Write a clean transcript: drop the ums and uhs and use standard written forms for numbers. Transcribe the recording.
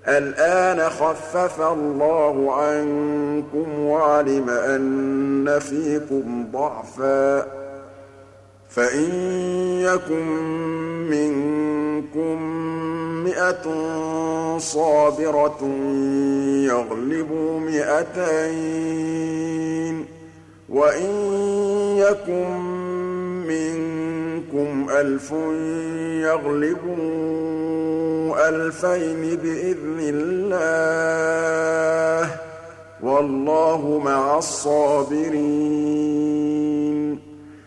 الْآنَ خَفَّفَ اللَّهُ عَنكُمْ وَعَلِمَ أَنَّ فِيكُمْ ضَعْفًا ۚ فَإِن يَكُن مِّنكُم 100 صَابِرَةٌ يَغْلِبُوا 200 ۖ وَإِن يَكُن مِّنكُمْ 1000 يَغْلِبُوا 2000 بِإِذْنِ اللَّهِ ۗ وَاللَّهُ مَعَ الصَّابِرِينَ